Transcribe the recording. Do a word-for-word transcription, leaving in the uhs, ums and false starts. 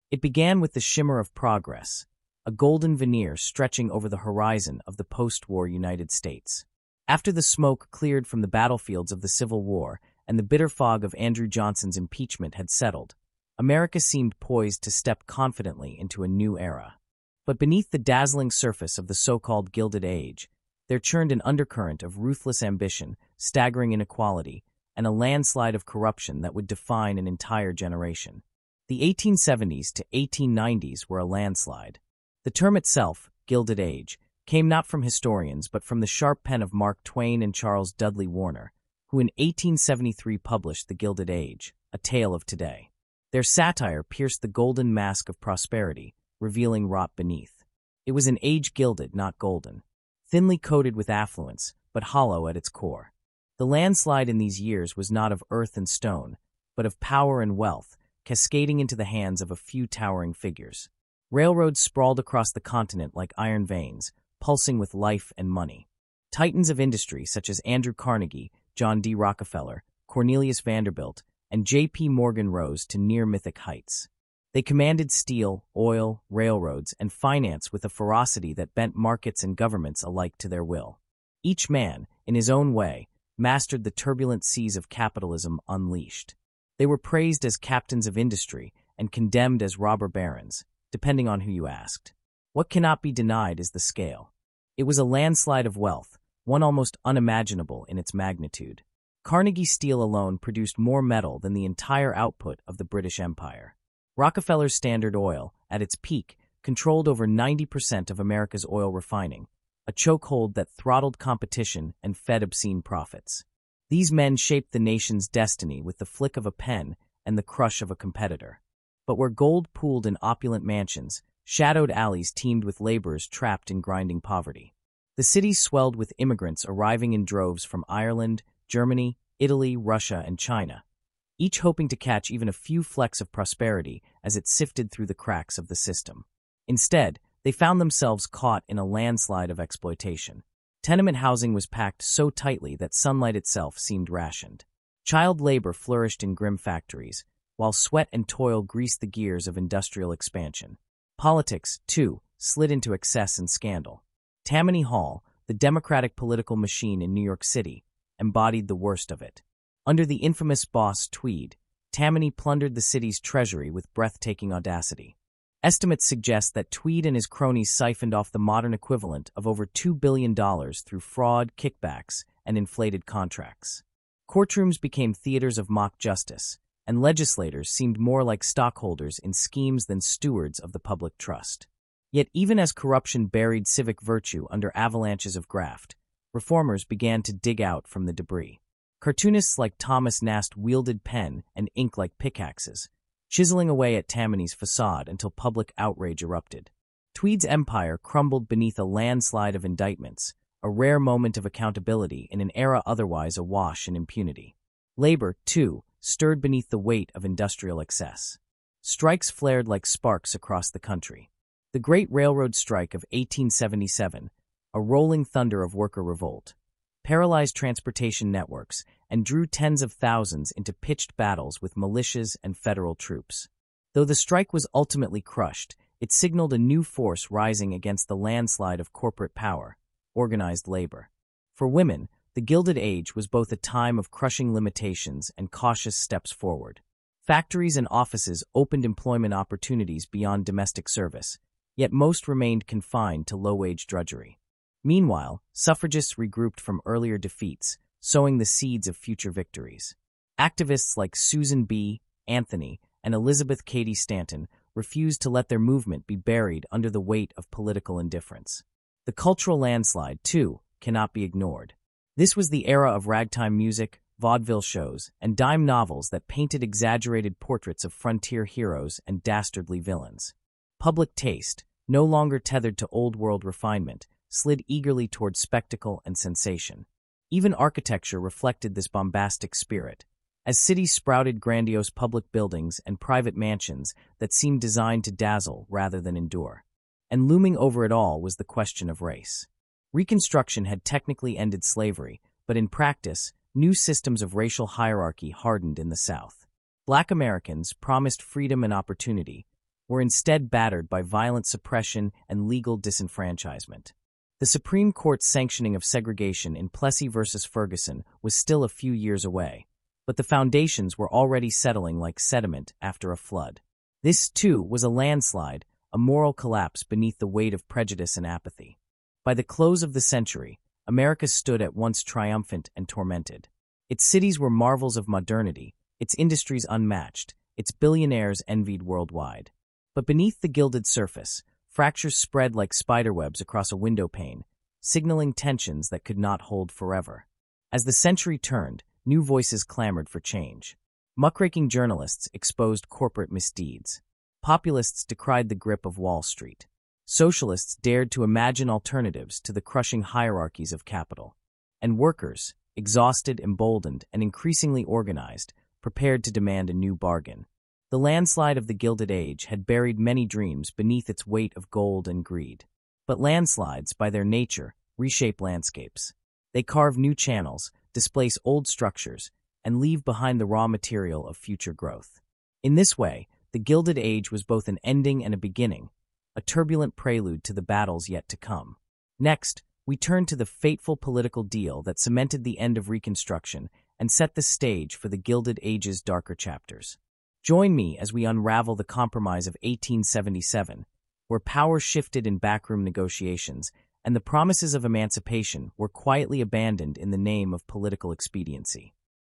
It began with the shimmer of progress, a golden veneer stretching over the horizon of the post-war United States. After the smoke cleared from the battlefields of the Civil War and the bitter fog of Andrew Johnson's impeachment had settled, America seemed poised to step confidently into a new era. But beneath the dazzling surface of the so-called Gilded Age, there churned an undercurrent of ruthless ambition, staggering inequality, and a landslide of corruption that would define an entire generation. The eighteen seventies to eighteen nineties were a landslide. The term itself, Gilded Age, came not from historians but from the sharp pen of Mark Twain and Charles Dudley Warner, who in eighteen seventy-three published The Gilded Age, A Tale of Today. Their satire pierced the golden mask of prosperity, revealing rot beneath. It was an age gilded, not golden, thinly coated with affluence, but hollow at its core. The landslide in these years was not of earth and stone, but of power and wealth, cascading into the hands of a few towering figures. Railroads sprawled across the continent like iron veins, pulsing with life and money. Titans of industry such as Andrew Carnegie, John D. Rockefeller, Cornelius Vanderbilt, and J P Morgan rose to near-mythic heights. They commanded steel, oil, railroads, and finance with a ferocity that bent markets and governments alike to their will. Each man, in his own way, mastered the turbulent seas of capitalism unleashed. They were praised as captains of industry and condemned as robber barons, depending on who you asked. What cannot be denied is the scale. It was a landslide of wealth, one almost unimaginable in its magnitude. Carnegie Steel alone produced more metal than the entire output of the British Empire. Rockefeller's Standard Oil, at its peak, controlled over ninety percent of America's oil refining, a chokehold that throttled competition and fed obscene profits. These men shaped the nation's destiny with the flick of a pen and the crush of a competitor. But where gold pooled in opulent mansions, shadowed alleys teemed with laborers trapped in grinding poverty. The cities swelled with immigrants arriving in droves from Ireland, Germany, Italy, Russia, and China, each hoping to catch even a few flecks of prosperity as it sifted through the cracks of the system. Instead, they found themselves caught in a landslide of exploitation. Tenement housing was packed so tightly that sunlight itself seemed rationed. Child labor flourished in grim factories, while sweat and toil greased the gears of industrial expansion. Politics, too, slid into excess and scandal. Tammany Hall, the Democratic political machine in New York City, embodied the worst of it. Under the infamous boss Tweed, Tammany plundered the city's treasury with breathtaking audacity. Estimates suggest that Tweed and his cronies siphoned off the modern equivalent of over two billion dollars through fraud, kickbacks, and inflated contracts. Courtrooms became theaters of mock justice, and legislators seemed more like stockholders in schemes than stewards of the public trust. Yet even as corruption buried civic virtue under avalanches of graft, reformers began to dig out from the debris. Cartoonists like Thomas Nast wielded pen and ink like pickaxes, chiseling away at Tammany's facade until public outrage erupted. Tweed's empire crumbled beneath a landslide of indictments, a rare moment of accountability in an era otherwise awash in impunity. Labor, too, stirred beneath the weight of industrial excess. Strikes flared like sparks across the country. The Great Railroad Strike of eighteen seventy-seven, a rolling thunder of worker revolt, paralyzed transportation networks and drew tens of thousands into pitched battles with militias and federal troops. Though the strike was ultimately crushed, it signaled a new force rising against the landslide of corporate power, organized labor. For women, the Gilded Age was both a time of crushing limitations and cautious steps forward. Factories and offices opened employment opportunities beyond domestic service, yet most remained confined to low-wage drudgery. Meanwhile, suffragists regrouped from earlier defeats, sowing the seeds of future victories. Activists like Susan B. Anthony and Elizabeth Cady Stanton refused to let their movement be buried under the weight of political indifference. The cultural landslide, too, cannot be ignored. This was the era of ragtime music, vaudeville shows, and dime novels that painted exaggerated portraits of frontier heroes and dastardly villains. Public taste, no longer tethered to old-world refinement, slid eagerly toward spectacle and sensation. Even architecture reflected this bombastic spirit, as cities sprouted grandiose public buildings and private mansions that seemed designed to dazzle rather than endure. And looming over it all was the question of race. Reconstruction had technically ended slavery, but in practice, new systems of racial hierarchy hardened in the South. Black Americans, promised freedom and opportunity, were instead battered by violent suppression and legal disenfranchisement. The Supreme Court's sanctioning of segregation in Plessy versus Ferguson was still a few years away, but the foundations were already settling like sediment after a flood. This, too, was a landslide, a moral collapse beneath the weight of prejudice and apathy. By the close of the century, America stood at once triumphant and tormented. Its cities were marvels of modernity, its industries unmatched, its billionaires envied worldwide. But beneath the gilded surface, fractures spread like spiderwebs across a window pane, signaling tensions that could not hold forever. As the century turned, new voices clamored for change. Muckraking journalists exposed corporate misdeeds. Populists decried the grip of Wall Street. Socialists dared to imagine alternatives to the crushing hierarchies of capital. And workers, exhausted, emboldened, and increasingly organized, prepared to demand a new bargain. The landslide of the Gilded Age had buried many dreams beneath its weight of gold and greed. But landslides, by their nature, reshape landscapes. They carve new channels, displace old structures, and leave behind the raw material of future growth. In this way, the Gilded Age was both an ending and a beginning, a turbulent prelude to the battles yet to come. Next, we turn to the fateful political deal that cemented the end of Reconstruction and set the stage for the Gilded Age's darker chapters. Join me as we unravel the Compromise of eighteen seventy-seven, where power shifted in backroom negotiations and the promises of emancipation were quietly abandoned in the name of political expediency.